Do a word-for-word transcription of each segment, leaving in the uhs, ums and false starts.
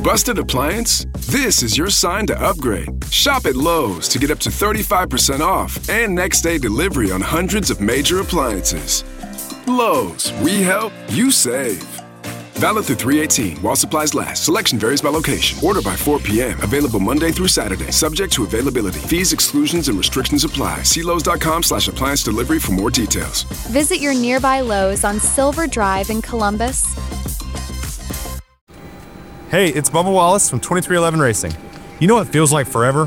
Busted appliance? This is your sign to upgrade. Shop at Lowe's to get up to thirty-five percent off and next day delivery on hundreds of major appliances. Lowe's, we help, you save. Valid through three eighteen while supplies last. Selection varies by location. Order by four p.m. Available Monday through Saturday. Subject to availability. Fees, exclusions, and restrictions apply. See Lowe's.com slash appliance delivery for more details. Visit your nearby Lowe's on Silver Drive in Columbus. Hey, it's Bubba Wallace from twenty-three eleven Racing. You know what feels like forever?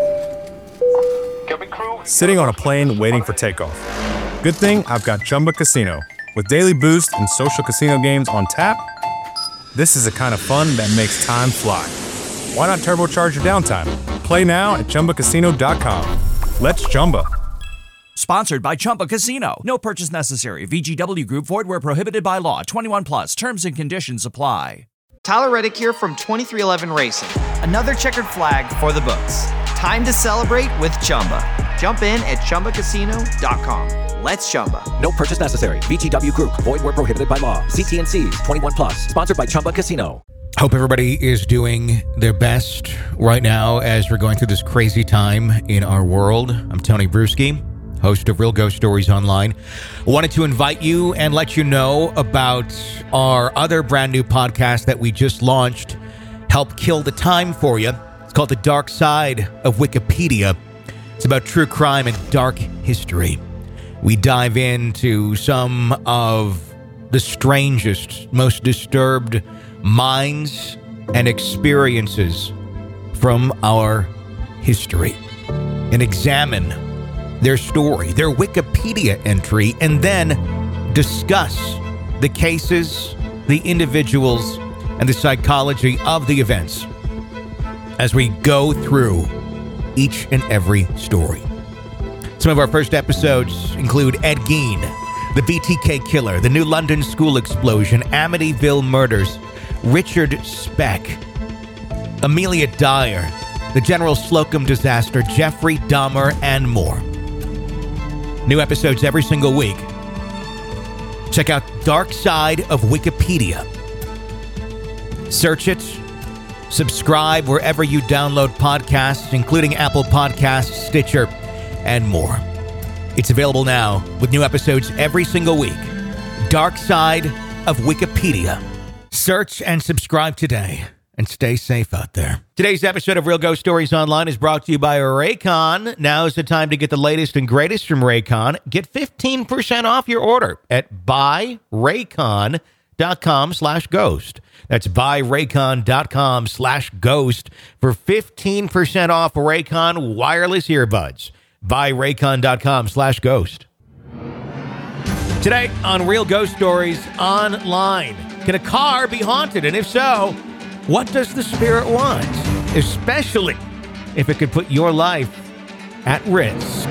Sitting on a plane waiting for takeoff. Good thing I've got Chumba Casino. With daily boost and social casino games on tap, this is the kind of fun that makes time fly. Why not turbocharge your downtime? Play now at Chumba Casino dot com. Let's Chumba. Sponsored by Chumba Casino. No purchase necessary. V G W Group. Void where prohibited by law. twenty-one plus. Terms and conditions apply. Tyler Reddick here from twenty-three eleven Racing. Another checkered flag for the books. Time to celebrate with Chumba. Jump in at Chumba Casino dot com. Let's Chumba. No purchase necessary. V G W Group. Void where prohibited by law. See T and C's. twenty-one plus. Sponsored by Chumba Casino. Hope everybody is doing their best right now as we're going through this crazy time in our world. I'm Tony Bruschi, host of Real Ghost Stories Online. I wanted to invite you and let you know about our other brand new podcast that we just launched, Help Kill the Time for You. It's called The Dark Side of Wikipedia. It's about true crime and dark history. We dive into some of the strangest, most disturbed minds and experiences from our history and examine their story, their Wikipedia entry, and then discuss the cases, the individuals, and the psychology of the events as we go through each and every story. Some of our first episodes include Ed Gein, the B T K killer, the New London school explosion, Amityville murders, Richard Speck, Amelia Dyer, the General Slocum disaster, Jeffrey Dahmer, and more. New episodes every single week. Check out Dark Side of Wikipedia. Search it. Subscribe wherever you download podcasts, including Apple Podcasts, Stitcher, and more. It's available now with new episodes every single week. Dark Side of Wikipedia. Search and subscribe today and stay safe out there. Today's episode of Real Ghost Stories Online is brought to you by Raycon. Now's the time to get the latest and greatest from Raycon. Get fifteen percent off your order at buy raycon dot com slash ghost. That's buy raycon dot com slash ghost for fifteen percent off Raycon wireless earbuds. buy raycon dot com slash ghost. Today on Real Ghost Stories Online, can a car be haunted? And if so, what does the spirit want? Especially if it could put your life at risk.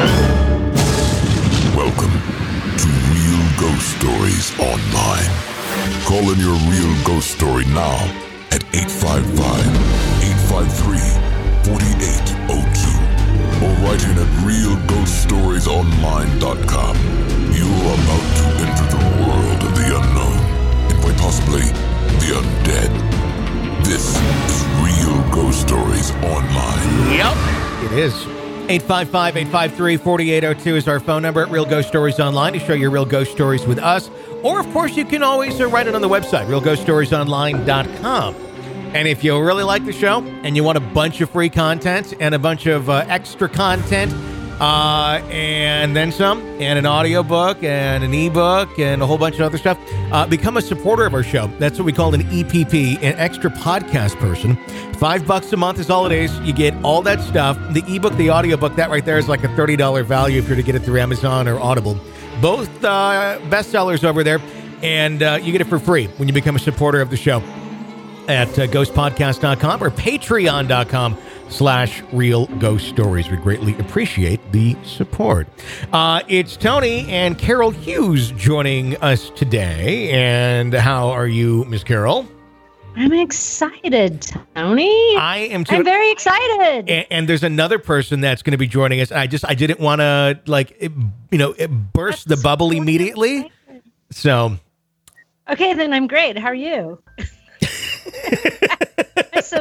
Welcome to Real Ghost Stories Online. Call in your real ghost story now at eight five five, eight five three, four eight zero two or write in at real ghost stories online dot com. You are about to enter the world of the unknown and quite possibly the undead. This is Real Ghost Stories Online. Yep, it is. eight five five, eight five three, four eight zero two is our phone number at Real Ghost Stories Online to share your real ghost stories with us. Or, of course, you can always uh, write it on the website, real ghost stories online dot com. And if you really like the show and you want a bunch of free content and a bunch of uh, extra content, uh, and then some, and an audiobook and an ebook and a whole bunch of other stuff, uh, become a supporter of our show. That's what we call an E P P, an extra podcast person. Five bucks a month is all it is. You get all that stuff. The ebook, the audiobook, that right there is like a thirty dollars value if you're to get it through Amazon or Audible. Both uh, bestsellers over there, and uh, you get it for free when you become a supporter of the show at uh, ghost podcast dot com or patreon dot com slash real ghost stories. We greatly appreciate the support. Uh, it's Tony and Carol Hughes joining us today. And how are you, Miss Carol? I'm excited, Tony. I am too. I'm very excited. And, and there's another person that's going to be joining us. I just, I didn't want to, like, it, you know, it burst that's the bubble immediately. So. Okay, then I'm great. How are you?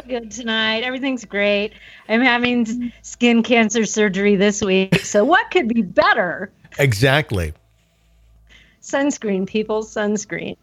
good tonight. Everything's great. I'm having skin cancer surgery this week. So what could be better? Exactly. Sunscreen, people, sunscreen.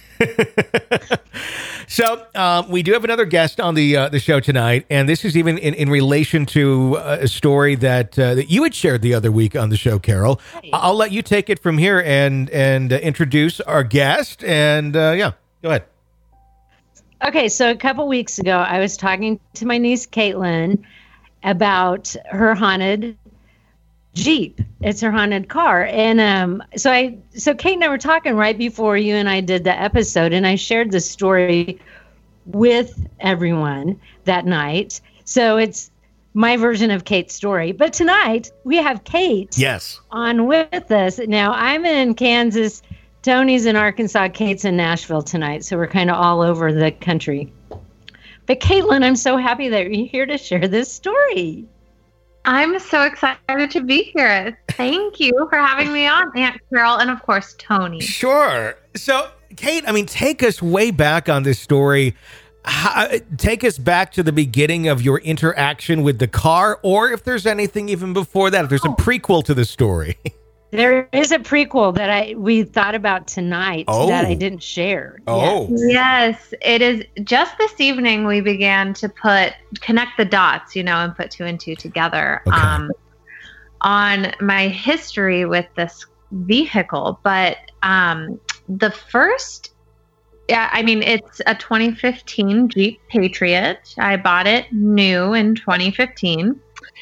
So um, we do have another guest on the uh, the show tonight, and this is even in, in relation to uh, a story that uh, that you had shared the other week on the show, Carol. Right. I'll let you take it from here and and uh, introduce our guest. And uh, yeah, go ahead. Okay, so a couple weeks ago, I was talking to my niece Caitlin about her haunted Jeep. It's her haunted car. And um, so I, so Kate and I were talking right before you and I did the episode, and I shared the story with everyone that night. So it's my version of Kate's story. But tonight we have Kate Yes. on with us. Now I'm in Kansas, Tony's in Arkansas, Kate's in Nashville tonight. So we're kind of all over the country. But Caitlin, I'm so happy that you're here to share this story. I'm so excited to be here. Thank you for having me on, Aunt Carol, and of course, Tony. Sure. So, Kate, I mean, take us way back on this story. How, take us back to the beginning of your interaction with the car, or if there's anything even before that, if there's a prequel to the story. There is a prequel that I we thought about tonight Oh. that I didn't share. Oh. Yes, it is. Just this evening, we began to put connect the dots, you know, and put two and two together Okay. um, on my history with this vehicle. But um, the first, yeah, I mean, it's a twenty fifteen Jeep Patriot. I bought it new in twenty fifteen.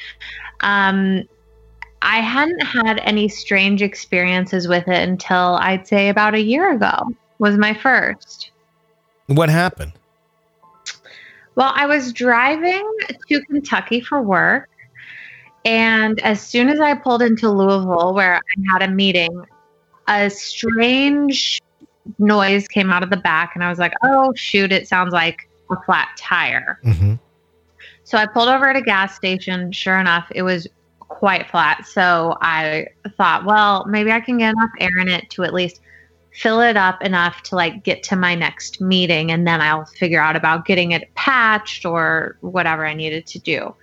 Um, I hadn't had any strange experiences with it until I'd say about a year ago was my first. What happened? Well, I was driving to Kentucky for work, and as soon as I pulled into Louisville, where I had a meeting, a strange noise came out of the back, and I was like, oh, shoot, it sounds like a flat tire. Mm-hmm. So I pulled over at a gas station. Sure enough, it was quite flat. So I thought, well, maybe I can get enough air in it to at least fill it up enough to like get to my next meeting. And then I'll figure out about getting it patched or whatever I needed to do.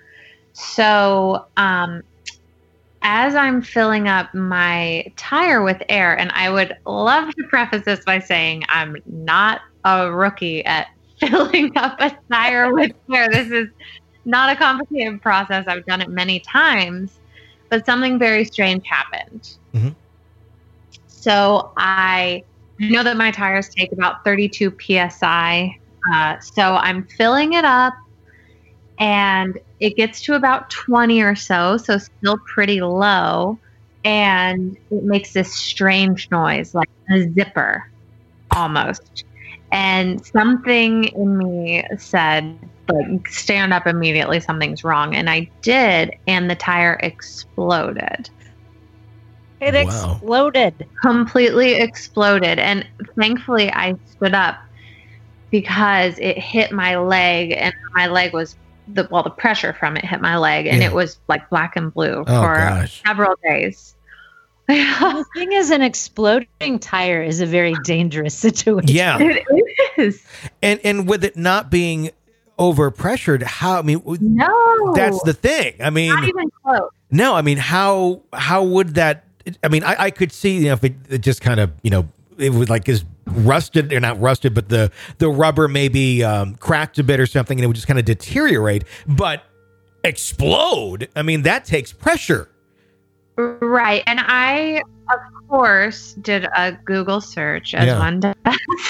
So um, as I'm filling up my tire with air, and I would love to preface this by saying I'm not a rookie at filling up a tire with air. This is not a complicated process. I've done it many times, but something very strange happened. Mm-hmm. So I know that my tires take about thirty-two P S I. Uh, so I'm filling it up, and it gets to about twenty or so, so still pretty low. And it makes this strange noise, like a zipper almost. And something in me said, like, stand up immediately, something's wrong. And I did, and the tire exploded. It Wow. exploded. Completely exploded. And thankfully, I stood up because it hit my leg, and my leg was, the well, the pressure from it hit my leg, and Yeah. it was like black and blue Oh, for gosh. several days. The thing is, an exploding tire is a very dangerous situation. Yeah. It is. And and with it not being over pressured, how I mean No. that's the thing. I mean Not even close. no, I mean how how would that I mean I, I could see, you know, if it, it just kind of, you know, it was like is rusted or not rusted, but the the rubber maybe um, cracked a bit or something, and it would just kind of deteriorate. But explode, I mean, that takes pressure. Right. And I, of course, did a Google search as Yeah. one does.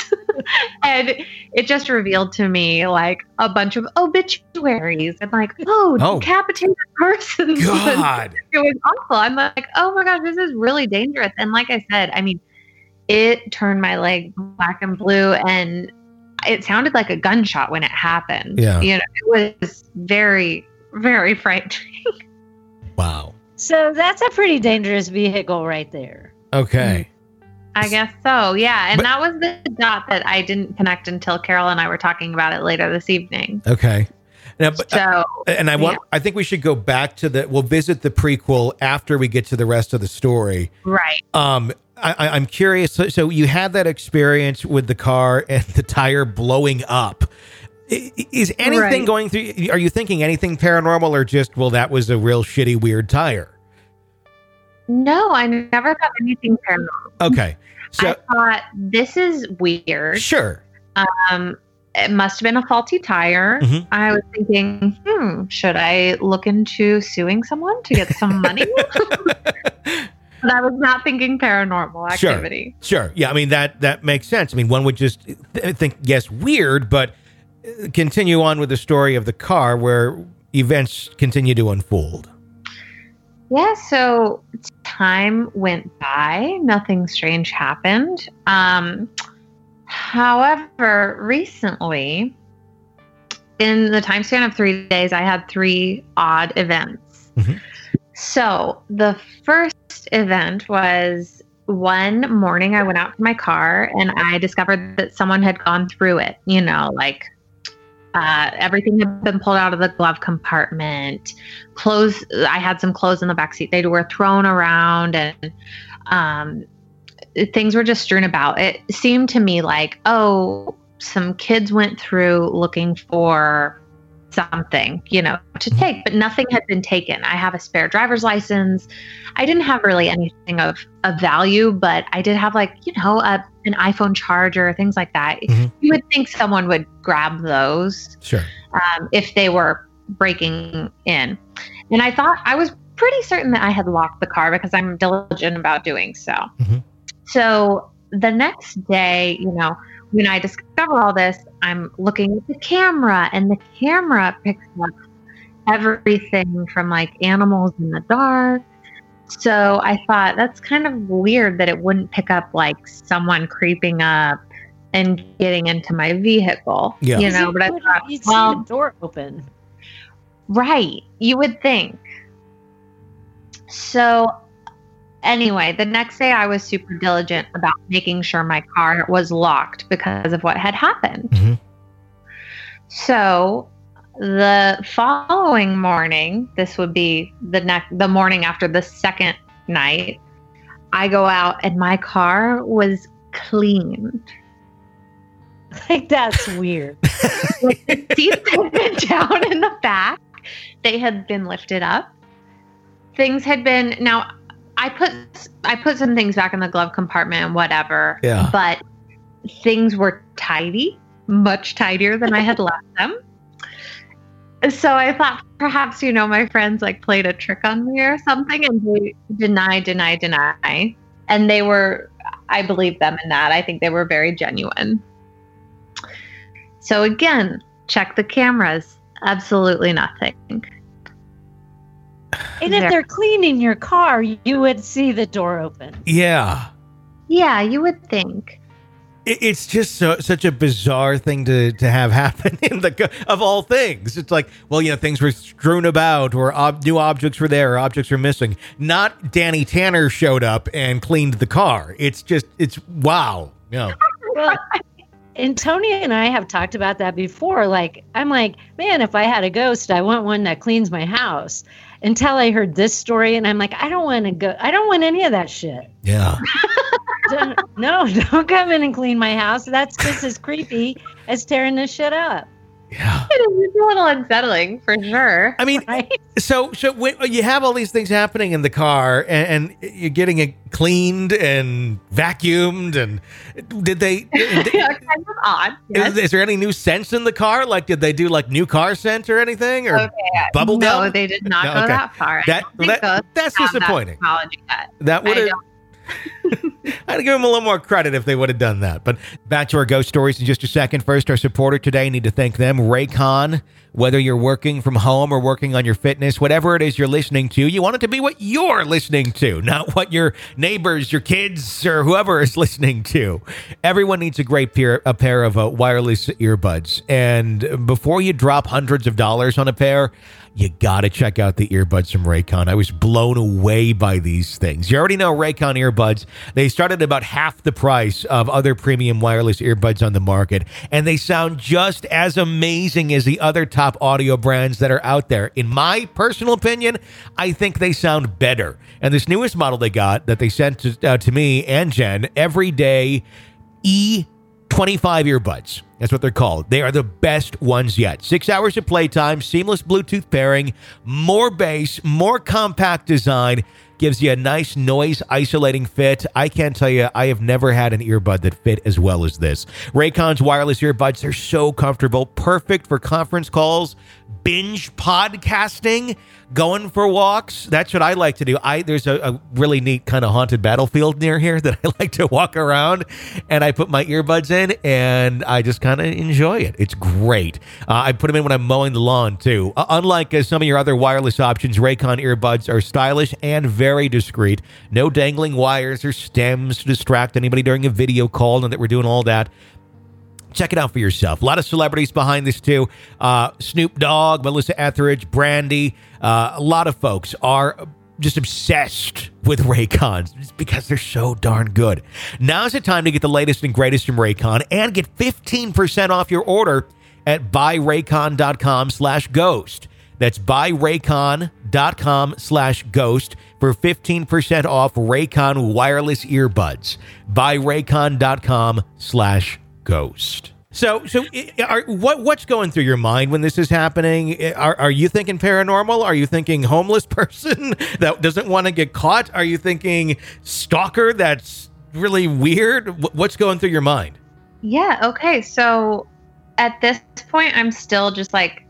And it just revealed to me like a bunch of obituaries and like, oh, Oh. decapitated persons. God. It was awful. I'm like, oh my gosh, this is really dangerous. And like I said, I mean, it turned my leg black and blue, and it sounded like a gunshot when it happened. Yeah. You know, it was very, very frightening. Wow. So that's a pretty dangerous vehicle right there. Okay. I guess so. Yeah. And But- that was the dot that I didn't connect until Carol and I were talking about it later this evening. Okay. Now, but, So, and I want yeah. I think we should go back to the we'll visit the prequel after we get to the rest of the story. right. Um, I, I- I'm curious. So, so you had that experience with the car and the tire blowing up. Is anything Right. going through? Are you thinking anything paranormal, or just, well, that was a real shitty, weird tire? No, I never thought anything paranormal. Okay, so I thought this is weird. sure. Um, it must have been a faulty tire. Mhm. I was thinking, hmm, should I look into suing someone to get some money? But I was not thinking paranormal Sure. activity. Sure. Yeah, I mean, that that makes sense. I mean, one would just th- think, yes, weird, but uh, continue on with the story of the car where events continue to unfold. Yeah, so time went by. Nothing strange happened. Um, however, recently, in the time span of three days, I had three odd events. Mhm. So the first event was one morning I went out to my car and I discovered that someone had gone through it. You know, like uh, everything had been pulled out of the glove compartment. Clothes, I had some clothes in the backseat. They were thrown around and um, things were just strewn about. It seemed to me like, oh, some kids went through looking for something, you know, to take, but nothing had been taken. I have a spare driver's license. I didn't have really anything of, of value, but I did have like, you know, a, an iPhone charger, things like that. Mhm. You would think someone would grab those Sure. um, if they were breaking in. And I thought, I was pretty certain that I had locked the car because I'm diligent about doing so. Mhm. So the next day, you know, when I discover all this, I'm looking at the camera and the camera picks up everything from like animals in the dark. So I thought that's kind of weird that it wouldn't pick up like someone creeping up and getting into my vehicle. Yeah. You know, but I Would- thought, you'd see well, the door open. right, you would think. So anyway, the next day I was super diligent about making sure my car was locked because of what had happened. Mhm. So the following morning, this would be the next the morning after the second night, I go out and my car was cleaned. Like, that's weird. Like, the seats had been down in the back. They had been lifted up. Things had been now I put I put some things back in the glove compartment and whatever. Yeah. But things were tidy, much tidier than I had left them. So I thought perhaps, you know, my friends like played a trick on me or something, and they deny, deny, deny. And they were, I believe them in that. I think they were very genuine. So again, check the cameras. Absolutely nothing. And if There- they're cleaning your car, you would see the door open. Yeah. Yeah, you would think. It- It's just so, such a bizarre thing to, to have happen in the co- of all things. It's like, well, you know, things were strewn about, or ob- new objects were there, or objects were missing. Not Danny Tanner showed up and cleaned the car. It's just, it's wow. Yeah. Well, and Tony and I have talked about that before. Like, I'm like, man, if I had a ghost, I want one that cleans my house. Until I heard this story, and I'm like, I don't want to go. I don't want any of that shit. Yeah. Don't- no, don't come in and clean my house. That's just as creepy as tearing this shit up. Yeah. It is a little unsettling for sure. I mean, Right? so so when you have all these things happening in the car, and, and you're getting it cleaned and vacuumed, and did they? Did, Yeah, kind of odd. Yes. is, is there any new scents in the car? Like, did they do like new car scent or anything, or Okay. bubble No, gum? they did not No, go okay. that far. I That- don't think that- ghosts that's have that disappointing. technology yet. That would I have. don't- I'd give them a little more credit if they would have done that. But back to our ghost stories in just a second. First, our supporter today, need to thank them, Raycon. Whether you're working from home or working on your fitness, whatever it is you're listening to, you want it to be what you're listening to, not what your neighbors, your kids, or whoever is listening to. Everyone needs a great pair, a pair of uh, wireless earbuds. And before you drop hundreds of dollars on a pair, you got to check out the earbuds from Raycon. I was blown away by these things. You already know Raycon earbuds. They start at about half the price of other premium wireless earbuds on the market, and they sound just as amazing as the other top audio brands that are out there. In my personal opinion, I think they sound better. And this newest model they got that they sent to, uh, to me and Jen, Everyday E twenty-five earbuds. That's what they're called. They are the best ones yet. Six hours of playtime, seamless Bluetooth pairing, more bass, more compact design, gives you a nice noise isolating fit. I can't tell you, I have never had an earbud that fit as well as this. Raycon's wireless earbuds are so comfortable, perfect for conference calls, binge podcasting, going for walks. That's what I like to do. I There's a, a really neat kind of haunted battlefield near here that I like to walk around, and I put my earbuds in, and I just kind of enjoy it. It's great. Uh, I put them in when I'm mowing the lawn, too. Uh, unlike uh, some of your other wireless options, Raycon earbuds are stylish and very discreet. No dangling wires or stems to distract anybody during a video call, and that we're doing all that. Check it out for yourself. A lot of celebrities behind this, too. Uh, Snoop Dogg, Melissa Etheridge, Brandy. Uh, a lot of folks are just obsessed with Raycons just because they're so darn good. Now's the time to get the latest and greatest from Raycon and get fifteen percent off your order at buyraycon.com slash ghost. That's buyraycon.com slash ghost for fifteen percent off Raycon wireless earbuds. Buyraycon.com slash ghost. So, so are, what what's going through your mind when this is happening? Are, are you thinking paranormal? Are you thinking homeless person that doesn't want to get caught? Are you thinking stalker that's really weird? What's going through your mind? Yeah, okay. So at this point, I'm still just like,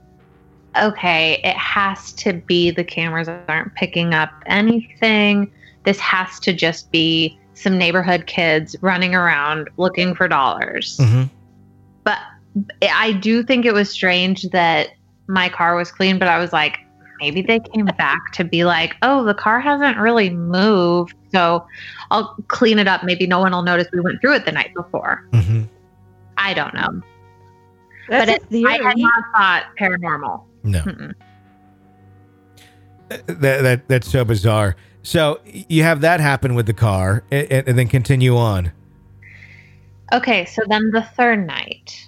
okay, it has to be the cameras aren't picking up anything. This has to just be some neighborhood kids running around looking for dollars. Mm-hmm. But I do think it was strange that my car was clean, but I was like, maybe they came back to be like, oh, the car hasn't really moved, so I'll clean it up. Maybe no one will notice we went through it the night before. Mm-hmm. I don't know. That's but it, I had not thought paranormal. No. That, that That's so bizarre. So you have that happen with the car and, and then continue on. Okay, so then the third night,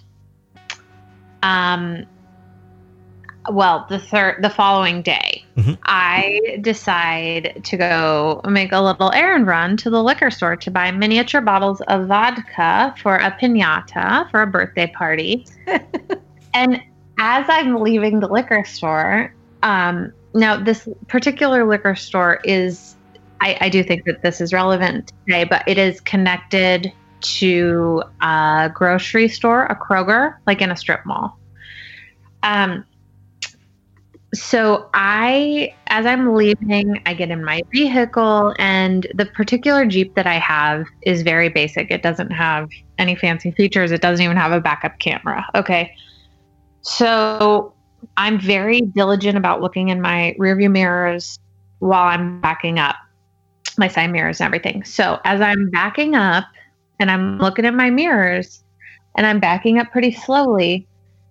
um, well, the third, the following day, mm-hmm. I decide to go make a little errand run to the liquor store to buy miniature bottles of vodka for a piñata for a birthday party. And as I'm leaving the liquor store, um, now this particular liquor store is, I, I do think that this is relevant today, but it is connected to a grocery store, a Kroger, like in a strip mall. Um, so I, as I'm leaving, I get in my vehicle, and the particular Jeep that I have is very basic. It doesn't have any fancy features. It doesn't even have a backup camera. Okay. So I'm very diligent about looking in my rearview mirrors while I'm backing up, my side mirrors and everything. So as I'm backing up, and I'm looking at my mirrors and I'm backing up pretty slowly,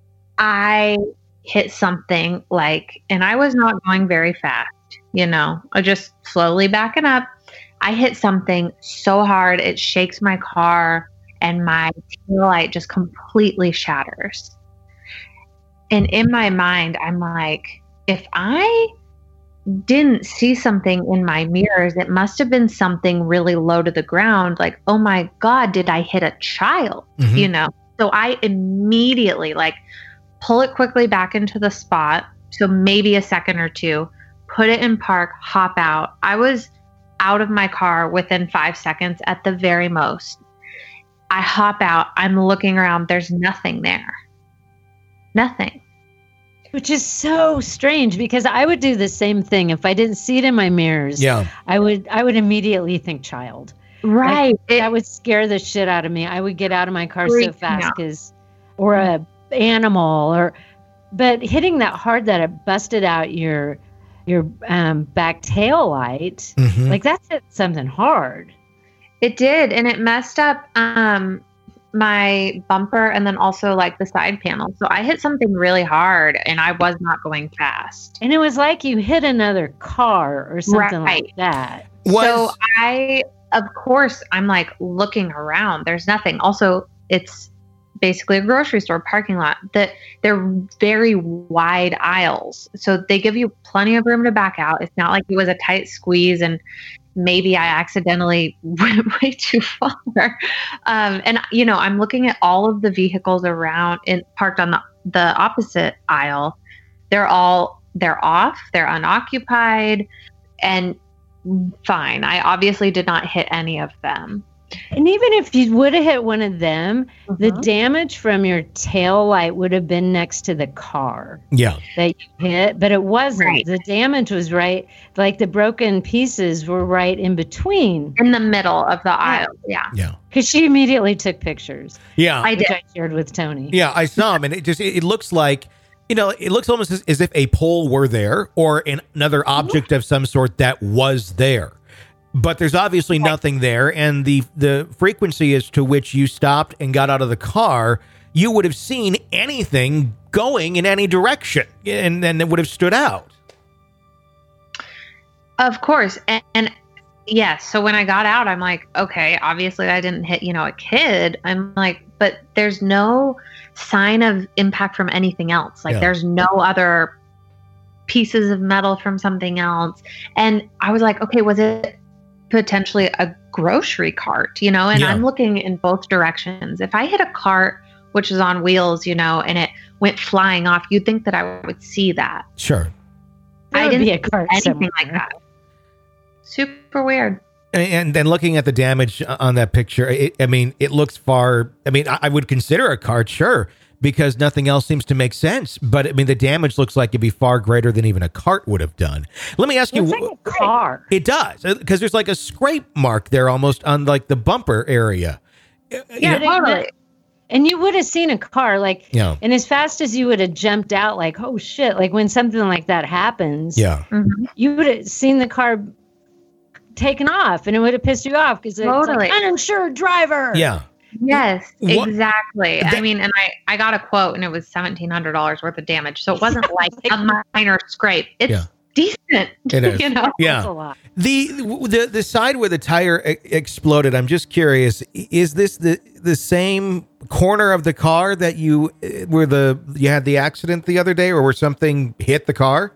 I hit something like, and I was not going very fast, you know, I just slowly backing up. I hit something so hard, it shakes my car and my taillight just completely shatters. And in my mind, I'm like, if I didn't see something in my mirrors, it must have been something really low to the ground. Like, oh my God, did I hit a child? Mm-hmm. You know? So I immediately like pull it quickly back into the spot. So maybe a second or two, put it in park, hop out. I was out of my car within five seconds at the very most. I hop out. I'm looking around. There's nothing there. Nothing. Which is so strange because I would do the same thing if I didn't see it in my mirrors. Yeah, I would. I would immediately think child. Right. Like, that would scare the shit out of me. I would get out of my car so fast because, or a animal, or, but hitting that hard that it busted out your, your um, back tail light. Mm-hmm. Like that's hit something hard. It did, and it messed up um, my bumper and then also like the side panel. So I hit something really hard and I was not going fast. And it was like you hit another car or something right. like that. Was- so I, of course, I'm like looking around. There's nothing. Also, it's basically a grocery store parking lot that they're very wide aisles. So they give you plenty of room to back out. It's not like it was a tight squeeze and maybe I accidentally went way too far. Um, and, you know, I'm looking at all of the vehicles around and parked on the, the opposite aisle. They're all, they're off, they're unoccupied, and fine. I obviously did not hit any of them. And even if you would have hit one of them, Mm-hmm. the damage from your tail light would have been next to the car Yeah. that you hit, but it wasn't. Right. The damage was right, like the broken pieces were right in between. In the middle of the aisle. Yeah. Yeah. Because she immediately took pictures, Yeah. I which did. I shared with Tony. Yeah, I saw them, and it just it, it looks like, you know, it looks almost as, as if a pole were there or an, another object of some sort that was there. But there's obviously nothing there, and the the frequency as to which you stopped and got out of the car, you would have seen anything going in any direction, and then it would have stood out. Of course. And, and yes, so when I got out, I'm like, okay, obviously I didn't hit, you know, a kid. I'm like, but there's no sign of impact from anything else. Like Yeah. there's no other pieces of metal from something else. And I was like, okay, was it potentially a grocery cart, you know? And Yeah. I'm looking in both directions. If I hit a cart, which is on wheels, you know, and it went flying off, you'd think that I would see that. Sure. There I would didn't be a see cart anything somewhere. like that. Super weird. And then looking at the damage on that picture, it, I mean, it looks far. I mean, I, I would consider a cart, sure, because nothing else seems to make sense. But I mean, the damage looks like it'd be far greater than even a cart would have done. Let me ask you, It's like a car. it does, because there's like a scrape mark there almost on like the bumper area. Yeah, totally. And you would have seen a car, like, Yeah. and as fast as you would have jumped out, like, oh shit, like when something like that happens, Yeah. Mhm. you would have seen the car taken off, and it would have pissed you off because it's Totally. like uninsured driver. Yeah. Yes, What- exactly. I That- mean, and I, I got a quote and it was seventeen hundred dollars worth of damage. So it wasn't like a minor scrape. It's Yeah. decent. It is. You know? That's a Yeah. lot. The the the side where the tire e- exploded. I'm just curious. Is this the the same corner of the car that you uh, where the you had the accident the other day, or where something hit the car?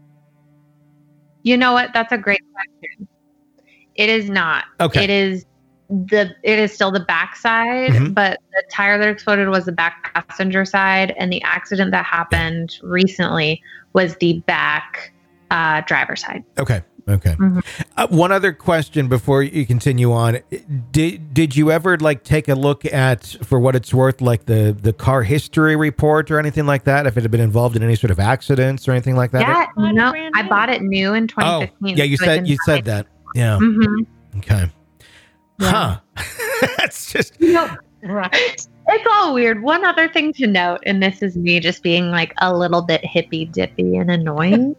You know what? That's a great question. It is not. Okay. It is the it is still the back side, Mhm. but the tire that exploded was the back passenger side, and the accident that happened recently was the back uh, driver side. Okay. Okay. Mhm. Uh, one other question before you continue on. Did did you ever like take a look at, for what it's worth, like the the car history report or anything like that? If it had been involved in any sort of accidents or anything like that? Yeah, bought it no, brand I new. bought it new in twenty Oh, fifteen. yeah. You said you said that. Yeah. Mm-hmm. Okay. Huh. That's just. You know, Right. it's all weird. One other thing to note, and this is me just being like a little bit hippy dippy and annoying.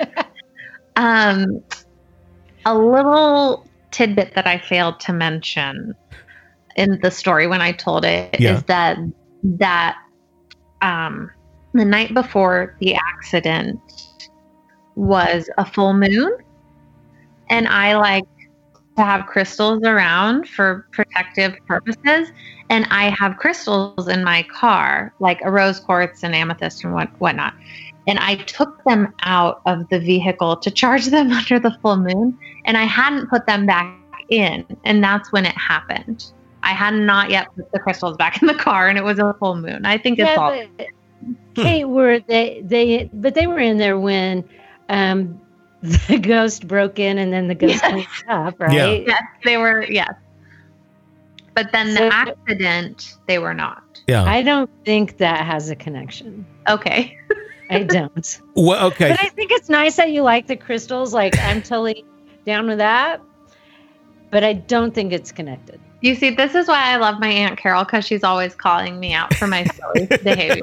um, a little tidbit that I failed to mention in the story when I told it is Yeah. that that um, the night before the accident was a full moon, and I like to have crystals around for protective purposes. And I have crystals in my car, like a rose quartz and amethyst and what whatnot. And I took them out of the vehicle to charge them under the full moon, and I hadn't put them back in. And that's when it happened. I had not yet put the crystals back in the car, and it was a full moon. I think it's Yeah, all. but Kate, were they they but they were in there when um the ghost broke in and then the ghost Yes. cleaned it up, right? Yeah. Yes, they were. Yes. But then So- the accident, they were not. Yeah. I don't think that has a connection. Okay. I don't. Well, okay. But I think it's nice that you like the crystals. Like, I'm totally down with that. But I don't think it's connected. You see, this is why I love my Aunt Carol, because she's always calling me out for my silly behavior.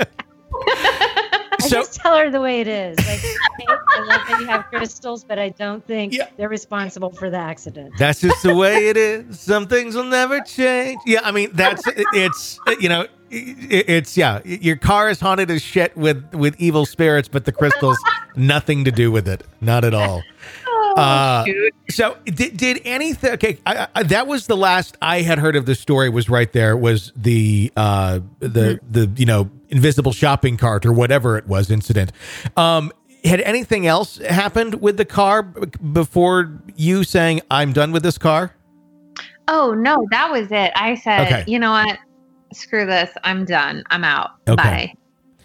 I So- just tell her the way it is. Like, hey, I love that you have crystals, but I don't think Yeah. they're responsible for the accident. That's just the way it is. Some things will never change. Yeah, I mean, that's it's you know, it, it's yeah. Your car is haunted as shit with with evil spirits, but the crystals nothing to do with it, not at all. Oh, Uh, shoot. So did did anything? Okay, I, I, that was the last I had heard of the story. Was right there was the uh the the you know invisible shopping cart or whatever it was incident. Um, had anything else happened with the car b- before you saying, I'm done with this car? Oh, no, that was it. I said, Okay. you know what? Screw this. I'm done. I'm out. Okay. Bye.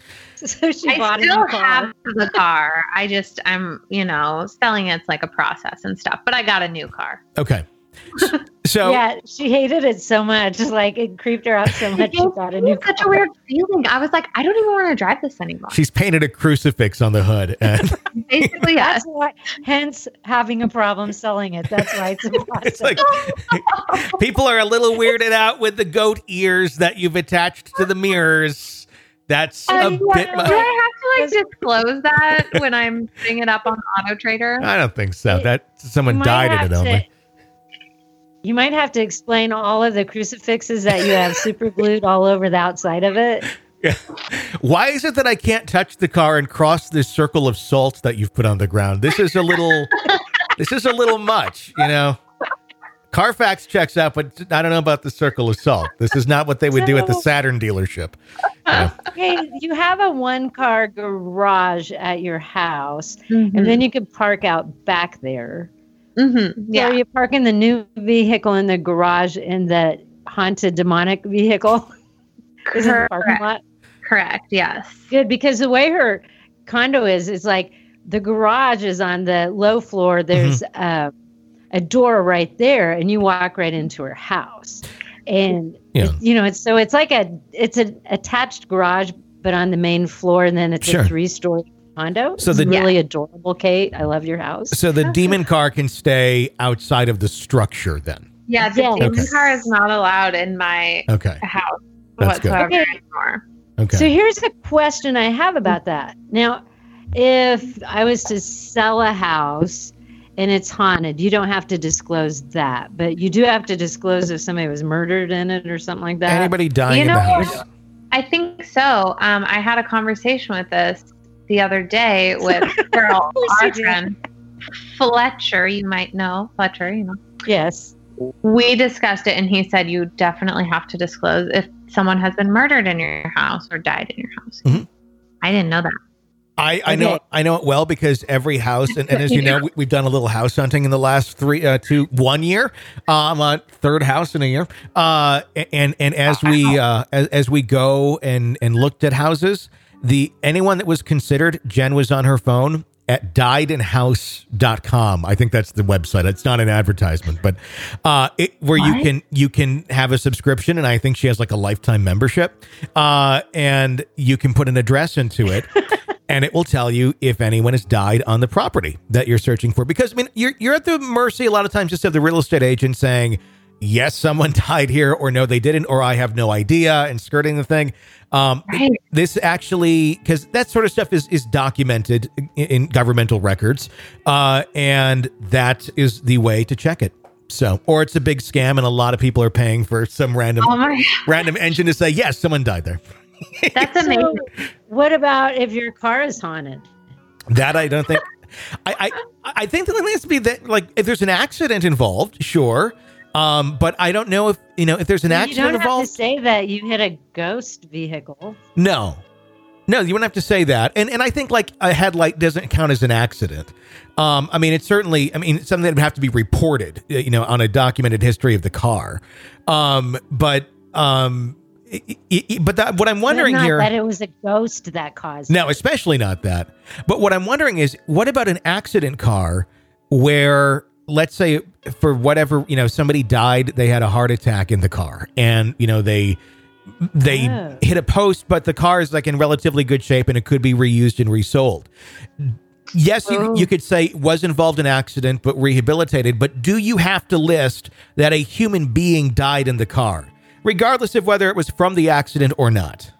So she I bought a still new car. have the car. I just, I'm, you know, selling it's like a process and stuff, but I got a new car. Okay. So Yeah, she hated it so much. Like it creeped her out so much. She got a new It's such a car. weird feeling. I was like, I don't even want to drive this anymore. she's painted a crucifix on the hood. And Basically, yes. That's why, hence having a problem selling it. That's why it's a process. it's like people are a little weirded out with the goat ears that you've attached to the mirrors. That's a Uh, bit yeah, much. do I have to like disclose that when I'm putting it up on Auto Trader? I don't think so. That someone You might died in have it to- only. You might have to explain all of the crucifixes that you have super glued all over the outside of it. Yeah. Why is it that I can't touch the car and cross this circle of salt that you've put on the ground? This is a little, this is a little much, you know. Carfax checks out, but I don't know about the circle of salt. This is not what they would do at the So- Saturn dealership. Yeah. Okay, you have a one car garage at your house, Mhm. and then you can park out back there. Mm-hmm. Yeah. Yeah. So you're parking the new vehicle in the garage in the haunted demonic vehicle. Is in the parking Correct. lot. Correct. Yes. Good, because the way her condo is, is like the garage is on the low floor. There's uh, a door right there, and you walk right into her house. And Yeah. it- you know, it's so it's like a it's an attached garage, but on the main floor, and then it's Sure. a three story condo. So It's the- really adorable, Kate. I love your house. So the demon car can stay outside of the structure then. Yeah. The Yeah. demon Okay. car is not allowed in my Okay. house That's good. whatsoever Okay. anymore. Okay. So here's a question I have about that. Now, if I was to sell a house and it's haunted, you don't have to disclose that, but you do have to disclose if somebody was murdered in it or something like that. Anybody dying You in know the what? house? I think so. Um, I had a conversation with this the other day with Carol, course you our did. friend Fletcher. You might know Fletcher. You know, Yes. we discussed it, and he said you definitely have to disclose if someone has been murdered in your house or died in your house. Mhm. I didn't know that. I, I know Okay. I know it well because every house, and, and as you know, we, we've done a little house hunting in the last three, uh, two, one year. Um, uh, third house in a year. Uh, and and as we uh, as, as we go and and looked at houses, the anyone that was considered, Jen was on her phone at died in house dot com. I think that's the website. It's not an advertisement, but uh, it, where you What? can you can have a subscription, and I think she has like a lifetime membership, uh, and you can put an address into it. And it will tell you if anyone has died on the property that you're searching for. Because, I mean, you're you're at the mercy a lot of times just of the real estate agent saying, yes, someone died here, or no, they didn't, or I have no idea, and skirting the thing. Um, Right. This actually, because that sort of stuff is is documented in, in governmental records. Uh, and that is the way to check it. So, or it's a big scam, and a lot of people are paying for some random Oh my! random engine to say, yes, someone died there. That's amazing. So, what about if your car is haunted? That I don't think. I, I I think that there needs to be that, like, if there's an accident involved, sure. Um, but I don't know if you know if there's an You accident don't have involved. to say that you hit a ghost vehicle. No, no, you wouldn't have to say that. And and I think like a headlight doesn't count as an accident. Um, I mean, it's certainly. I mean, it's something that would have to be reported, you know, on a documented history of the car. Um, but um, it, it, but that what I'm wondering Not here. that it was a ghost that caused. No, especially not that. But what I'm wondering is, what about an accident car where, let's say, for whatever, you know, somebody died, they had a heart attack in the car, and you know they they Oh. hit a post, but the car is like in relatively good shape and it could be reused and resold. Yes, you, Oh. you could say was involved in accident but rehabilitated, but do you have to list that a human being died in the car, regardless of whether it was from the accident or not?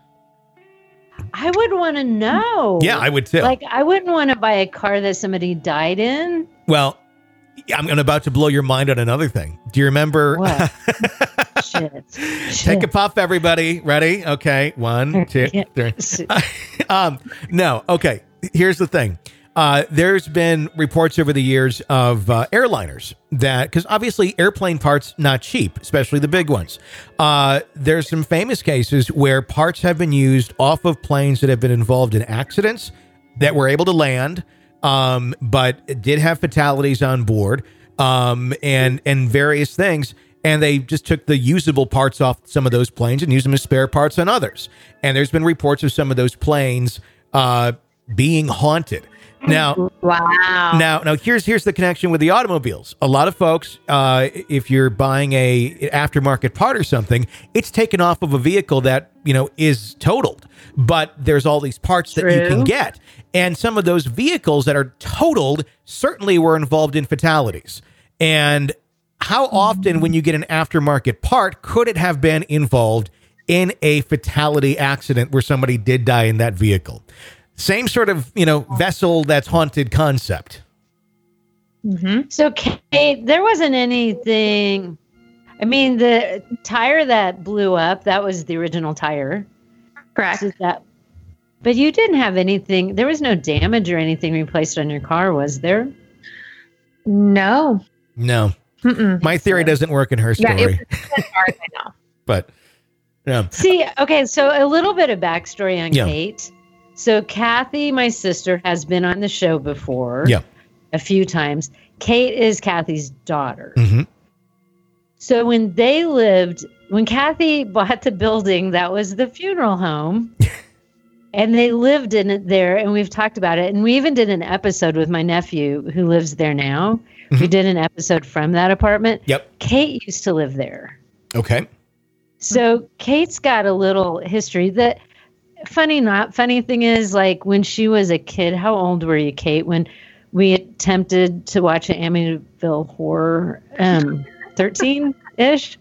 I would want to know. Yeah, I would too. Like, I wouldn't want to buy a car that somebody died in. Well, I'm about to blow your mind on another thing. Do you remember? What? Shit. Take a puff, everybody. Ready? Okay. One, two, three. um, no. Okay. Here's the thing. Uh, there's been reports over the years of uh, airliners that, because obviously airplane parts not cheap, especially the big ones. Uh, there's some famous cases where parts have been used off of planes that have been involved in accidents that were able to land, um, but did have fatalities on board, um, and and various things. And they just took the usable parts off some of those planes and used them as spare parts on others. And there's been reports of some of those planes uh, being haunted. Now, wow. Now, now here's here's the connection with the automobiles. A lot of folks, uh, if you're buying a aftermarket part or something, it's taken off of a vehicle that, you know, is totaled. But there's all these parts True. that you can get. And some of those vehicles that are totaled certainly were involved in fatalities. And how often, when you get an aftermarket part, could it have been involved in a fatality accident where somebody did die in that vehicle? Same sort of, you know, vessel that's haunted concept. Mm-hmm. So, Kate, there wasn't anything. I mean, the tire that blew up, that was the original tire. Correct. So that, but you didn't have anything. There was no damage or anything replaced on your car, was there? No. No. Mm-mm. My theory doesn't work in her story. Yeah, it was hard, I know. But, yeah. See, okay, so a little bit of backstory on Yeah. Kate. So Kathy, my sister, has been on the show before. Yeah. A few times. Kate is Kathy's daughter. Mm-hmm. So when they lived, when Kathy bought the building, that was the funeral home. And they lived in it there, and we've talked about it. And we even did an episode with my nephew who lives there now. Mm-hmm. We did an episode from that apartment. Yep. Kate used to live there. Okay. So Kate's got a little history. The funny, not funny thing is, like, when she was a kid, how old were you, Kate, when we attempted to watch an Amityville horror? Um, thirteen-ish?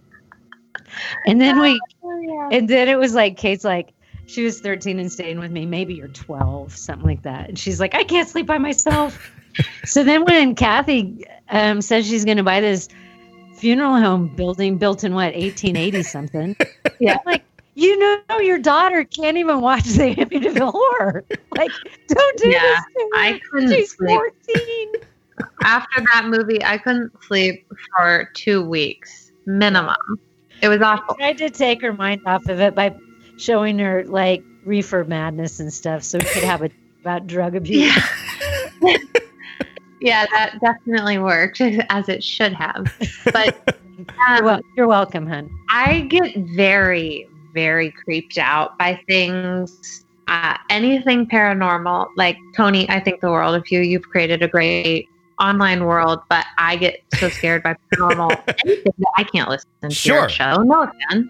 And then we, and then it was like, Kate's like, she was thirteen and staying with me. Maybe you're twelve, something like that. And she's like, I can't sleep by myself. So then when Kathy um, says she's going to buy this funeral home building built in what, eighteen eighty something. Yeah. I'm like, you know, your daughter can't even watch the Amityville horror. Like, don't do Yeah, this to her. I couldn't She's sleep. fourteen. After that movie, I couldn't sleep for two weeks minimum. It was awful. I tried to take her mind off of it by showing her like Reefer Madness and stuff so we could have a about drug abuse. Yeah. Yeah, that definitely worked, as it should have. But um, you're, wel- you're welcome, hon. I get very, very creeped out by things, uh, anything paranormal. Like, Tony, I think the world of you. You've created a great online world, but I get so scared by paranormal anything that I can't listen to Sure. your show. No offense.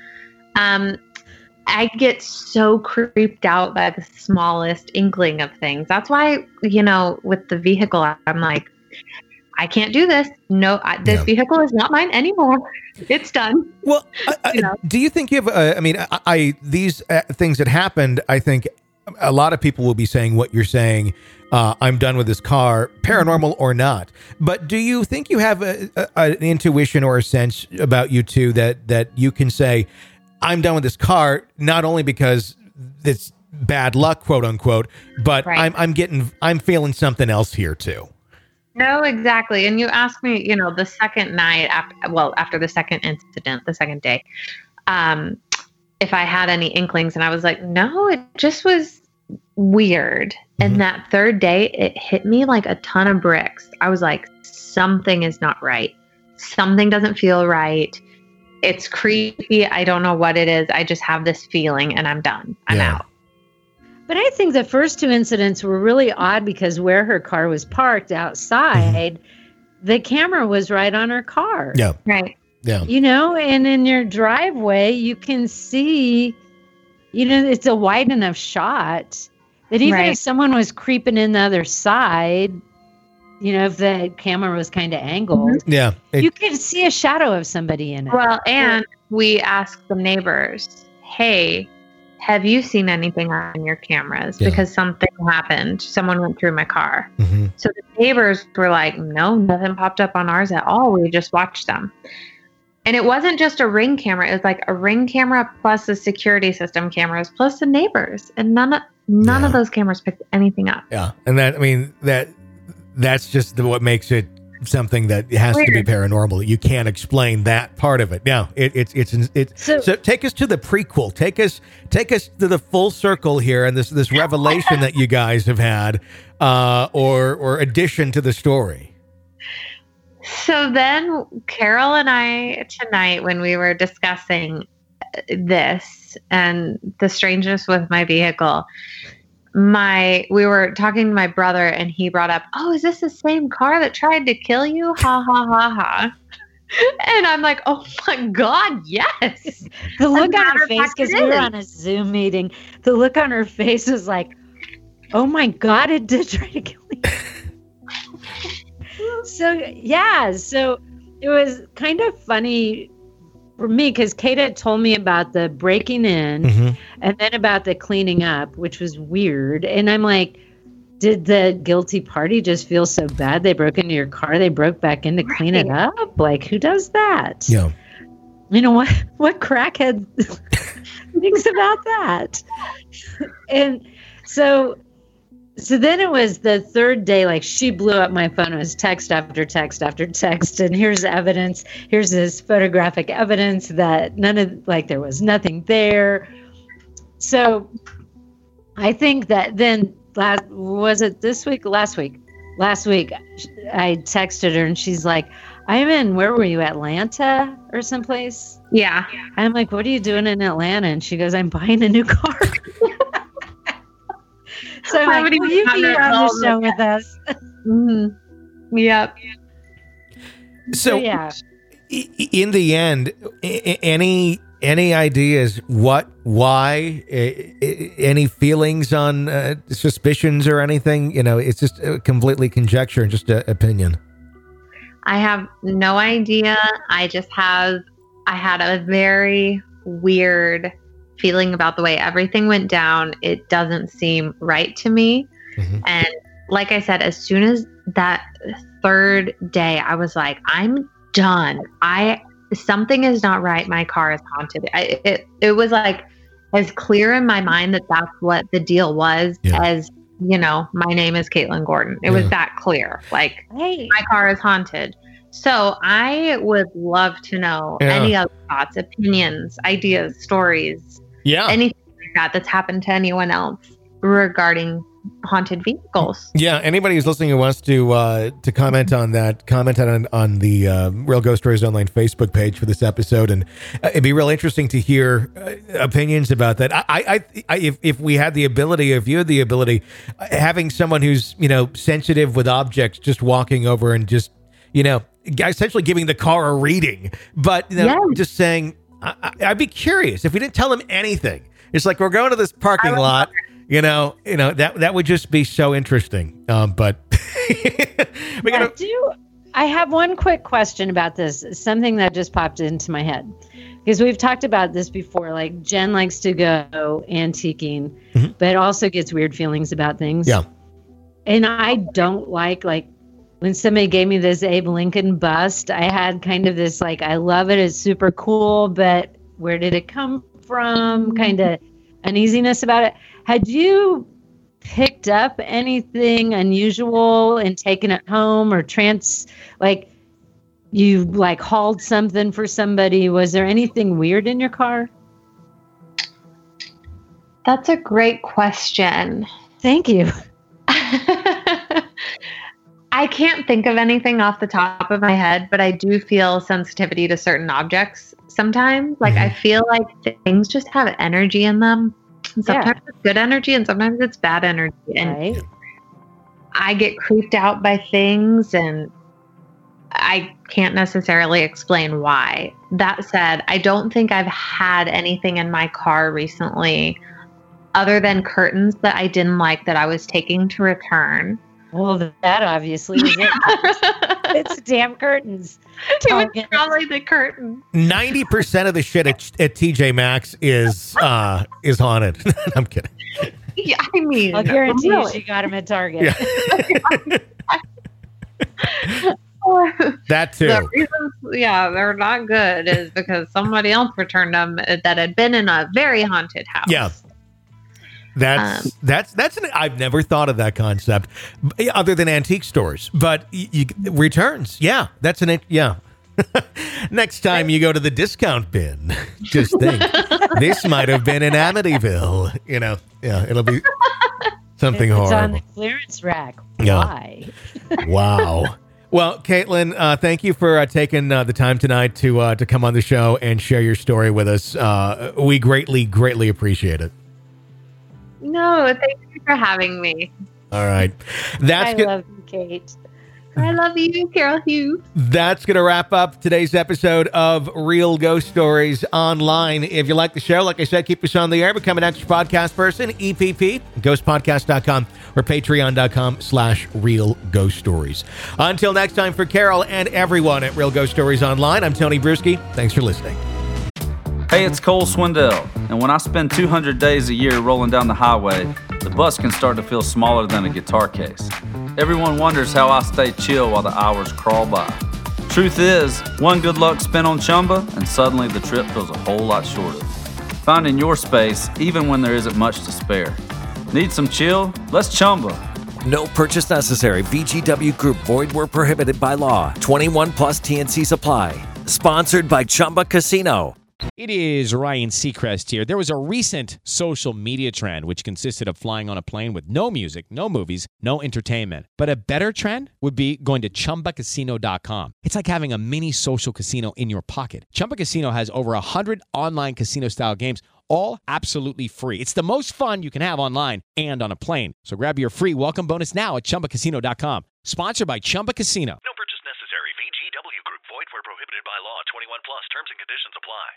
Um, I get so creeped out by the smallest inkling of things. That's why, you know, with the vehicle, I'm like, I can't do this. No, I, this Yeah. vehicle is not mine anymore. It's done. Well, I, I, You know? do you think you have, uh, I mean, I, I these uh, things that happened, I think a lot of people will be saying what you're saying, uh, I'm done with this car, paranormal or not. But do you think you have a, a, an intuition or a sense about you two that, that you can say, I'm done with this car, not only because it's bad luck, quote unquote, but Right. I'm I'm getting I'm feeling something else here too. No, exactly. And you asked me, you know, the second night after, well, after the second incident, the second day, um, if I had any inklings, and I was like, no, it just was weird. Mm-hmm. And that third day, it hit me like a ton of bricks. I was like, something is not right. Something doesn't feel right. It's creepy. I don't know what it is. I just have this feeling and I'm done. I'm Yeah. out. But I think the first two incidents were really odd because where her car was parked outside, mm-hmm. the camera was right on her car. Yeah. Right. Yeah. You know, and in your driveway, you can see, you know, it's a wide enough shot that even Right. if someone was creeping in the other side, you know, if the camera was kind of angled, Yeah. It- you could see a shadow of somebody in it. Well, and we asked the neighbors, hey, have you seen anything on your cameras? Yeah. Because something happened. Someone went through my car. Mhm. So the neighbors were like, no, nothing popped up on ours at all. We just watched them. And it wasn't just a Ring camera. It was like a Ring camera plus the security system cameras plus the neighbors. And none of, none Yeah. of those cameras picked anything up. Yeah. And that, I mean, that, that's just the, what makes it something that has Weird. to be paranormal. You can't explain that part of it. Now, it, it's it's it's so, so take us to the prequel. Take us take us to the full circle here, and this this revelation that you guys have had, uh, or or addition to the story. So then, Carol and I tonight, when we were discussing this and the strangeness with my vehicle, my we were talking to my brother, and he brought up, "Oh, is this the same car that tried to kill you?" Ha ha ha ha. And I'm like, "Oh my God, yes!" The look on her face, because we were on a Zoom meeting, the look on her face was like, "Oh my God, it did try to kill me." So yeah, so it was kind of funny for me because Kate had told me about the breaking in mm-hmm. and then about the cleaning up, which was weird. And I'm like, did the guilty party just feel so bad they broke into your car? They broke back in to right. clean it up? Like, who does that? Yeah. You know, what, what crackhead thinks about that? And so... So then it was the third day, like she blew up my phone. It was text after text after text. And here's evidence. Here's this photographic evidence that none of, like there was nothing there. So I think that then, last, was it this week? Last week. Last week, I texted her and she's like, I'm in, where were you, Atlanta or someplace? Yeah. I'm like, what are you doing in Atlanta? And she goes, I'm buying a new car. So like, will you be on the show with us? Mm-hmm. Yep. So, so yeah. In the end, any any ideas what, why, any feelings on uh, suspicions or anything? You know, it's just completely conjecture and just an opinion. I have no idea. I just have. I had a very weird feeling about the way everything went down. It doesn't seem right to me. Mm-hmm. And like I said, as soon as that third day, I was like, I'm done. I something is not right. My car is haunted. I, it it was like as clear in my mind that that's what the deal was yeah. as, you know, my name is Caitlin Gordon. It yeah. was that clear. Like, hey, my car is haunted. So I would love to know yeah. any other thoughts, opinions, ideas, stories, yeah, anything like that that's happened to anyone else regarding haunted vehicles. Yeah, anybody who's listening who wants to uh, to comment on that, comment on on the uh, Real Ghost Stories Online Facebook page for this episode, and uh, it'd be real interesting to hear uh, opinions about that. I, I, I, if if we had the ability, if you had the ability, uh, having someone who's you know sensitive with objects, just walking over and just you know essentially giving the car a reading, but you know, yes. just saying. I, I'd be curious if we didn't tell them anything. It's like we're going to this parking lot, you know. You know that that would just be so interesting. Um, but we gotta. I do. I have one quick question about this. Something that just popped into my head because we've talked about this before. Like Jen likes to go antiquing, mm-hmm. but also gets weird feelings about things. Yeah. And I don't like like. When somebody gave me this Abe Lincoln bust, I had kind of this like, I love it, it's super cool, but where did it come from? Kind of uneasiness about it. Had you picked up anything unusual and taken it home or trans, like you like hauled something for somebody? Was there anything weird in your car? That's a great question. Thank you. I can't think of anything off the top of my head, but I do feel sensitivity to certain objects sometimes. Like mm-hmm. I feel like things just have energy in them. And sometimes yeah. it's good energy and sometimes it's bad energy. And right. I get creeped out by things and I can't necessarily explain why. That said, I don't think I've had anything in my car recently other than curtains that I didn't like that I was taking to return. Well, that obviously is it. It's damn curtains. It was probably the curtain. Ninety percent of the shit at, at T J Maxx is uh, is haunted. I'm kidding. Yeah, I mean, I'll guarantee really. you she got him at Target. Yeah. That too. The reasons, yeah, they're not good is because somebody else returned them that had been in a very haunted house. Yeah. That's Um, that's that's an, I've never thought of that concept, b- other than antique stores. But y- you, returns, yeah, that's an yeah. Next time you go to the discount bin, just think this might have been in Amityville. You know, yeah, it'll be something It's horrible. on the clearance rack. Yeah. Why? Wow. Well, Caitlin, uh, thank you for uh, taking uh, the time tonight to uh, to come on the show and share your story with us. Uh, we greatly, greatly appreciate it. No, thank you for having me. All right, that's I good. love you, Kate. I love you, Carol Hughes. That's going to wrap up today's episode of Real Ghost Stories Online. If you like the show, like I said, keep us on the air. Become an extra podcast person, E P P, ghost podcast dot com or patreon dot com slash Real Ghost Stories. Until next time, for Carol and everyone at Real Ghost Stories Online, I'm Tony Bruschi. Thanks for listening. Hey, it's Cole Swindell, and when I spend two hundred days a year rolling down the highway, the bus can start to feel smaller than a guitar case. Everyone wonders how I stay chill while the hours crawl by. Truth is, one good luck spin on Chumba, and suddenly the trip feels a whole lot shorter. Finding your space, even when there isn't much to spare. Need some chill? Let's Chumba. No purchase necessary. V G W Group. Void where prohibited by law. twenty-one plus T N Cs apply. Sponsored by Chumba Casino. It is Ryan Seacrest here. There was a recent social media trend which consisted of flying on a plane with no music, no movies, no entertainment. But a better trend would be going to Chumba Casino dot com. It's like having a mini social casino in your pocket. Chumba Casino has over one hundred online casino-style games, all absolutely free. It's the most fun you can have online and on a plane. So grab your free welcome bonus now at Chumba Casino dot com. Sponsored by Chumba Casino. No purchase necessary. V G W Group. Void where prohibited by law. twenty-one plus. Terms and conditions apply.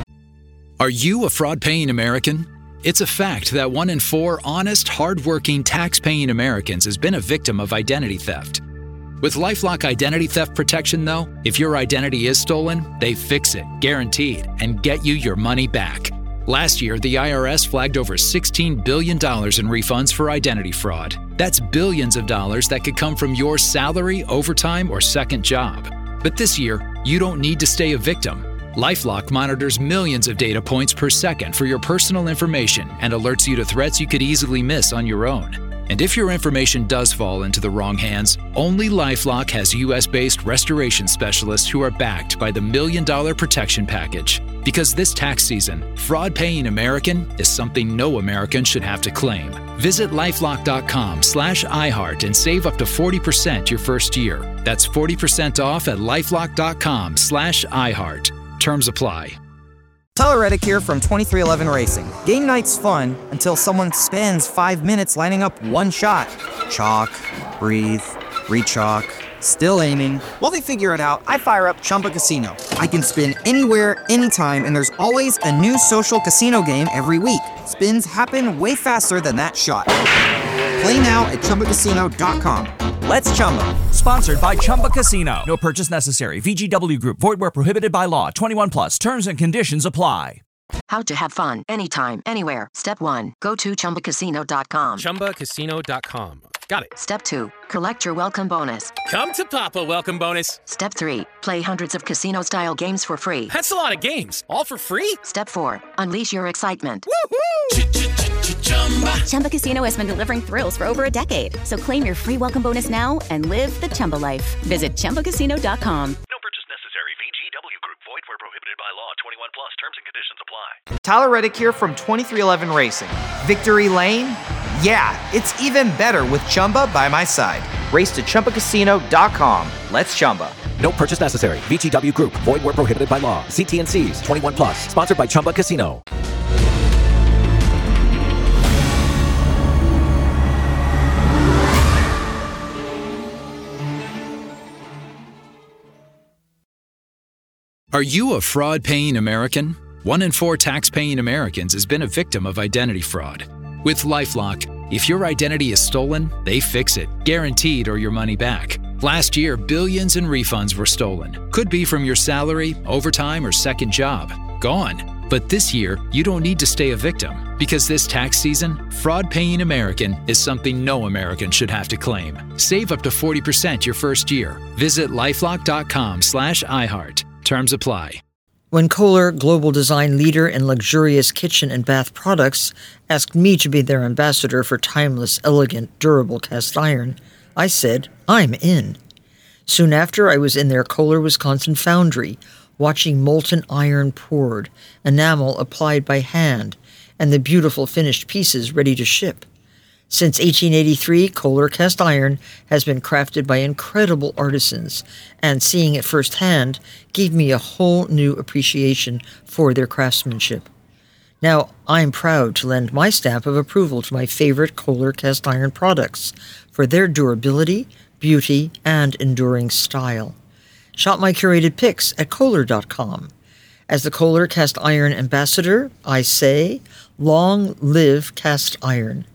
Are you a fraud-paying American? It's a fact that one in four honest, hard-working, tax-paying Americans has been a victim of identity theft. With LifeLock Identity Theft Protection, though, if your identity is stolen, they fix it, guaranteed, and get you your money back. Last year, the I R S flagged over sixteen billion dollars in refunds for identity fraud. That's billions of dollars that could come from your salary, overtime, or second job. But this year, you don't need to stay a victim. LifeLock monitors millions of data points per second for your personal information and alerts you to threats you could easily miss on your own. And if your information does fall into the wrong hands, only LifeLock has U S-based restoration specialists who are backed by the Million Dollar Protection Package. Because this tax season, fraud-paying American is something no American should have to claim. Visit lifelock dot com slash iHeart and save up to forty percent your first year. That's forty percent off at lifelock dot com slash iHeart. Terms apply. Tyler Reddick here from twenty-three eleven Racing. Game night's fun until someone spends five minutes lining up one shot. Chalk, breathe, re-chalk, still aiming. While they figure it out, I fire up Chumba Casino. I can spin anywhere, anytime, and there's always a new social casino game every week. Spins happen way faster than that shot. Play now at Chumba Casino dot com. Let's Chumba. Sponsored by Chumba Casino. No purchase necessary. V G W Group. Void where prohibited by law. twenty-one plus. Terms and conditions apply. How to have fun anytime, anywhere. Step one. Go to Chumba Casino dot com. Chumba Casino dot com. Got it. Step two. Collect your welcome bonus. Come to Papa welcome bonus. Step three. Play hundreds of casino-style games for free. That's a lot of games. All for free? Step four. Unleash your excitement. Woohoo! Chumba Casino has been delivering thrills for over a decade. So claim your free welcome bonus now and live the Chumba life. Visit Chumba Casino dot com. No purchase necessary. V G W Group. Void where prohibited by law. twenty-one plus. Terms and conditions apply. Tyler Reddick here from twenty-three eleven Racing. Victory Lane? Yeah, it's even better with Chumba by my side. Race to Chumba Casino dot com. Let's Chumba. No purchase necessary. V G W Group. Void where prohibited by law. See T N Cs. twenty-one plus. Sponsored by Chumba Casino. Are you a fraud-paying American? One in four tax-paying Americans has been a victim of identity fraud. With LifeLock, if your identity is stolen, they fix it, guaranteed, or your money back. Last year, billions in refunds were stolen. Could be from your salary, overtime, or second job. Gone. But this year, you don't need to stay a victim. Because this tax season, fraud-paying American is something no American should have to claim. Save up to forty percent your first year. Visit lifelock dot com slash iHeart. Terms apply. When Kohler, global design leader in luxurious kitchen and bath products, asked me to be their ambassador for timeless, elegant, durable cast iron, I said, I'm in. Soon after, I was in their Kohler, Wisconsin foundry, watching molten iron poured, enamel applied by hand, and the beautiful finished pieces ready to ship. Since eighteen eighty-three, Kohler cast iron has been crafted by incredible artisans, and seeing it firsthand gave me a whole new appreciation for their craftsmanship. Now, I'm proud to lend my stamp of approval to my favorite Kohler cast iron products for their durability, beauty, and enduring style. Shop my curated picks at Kohler dot com. As the Kohler cast iron ambassador, I say, long live cast iron.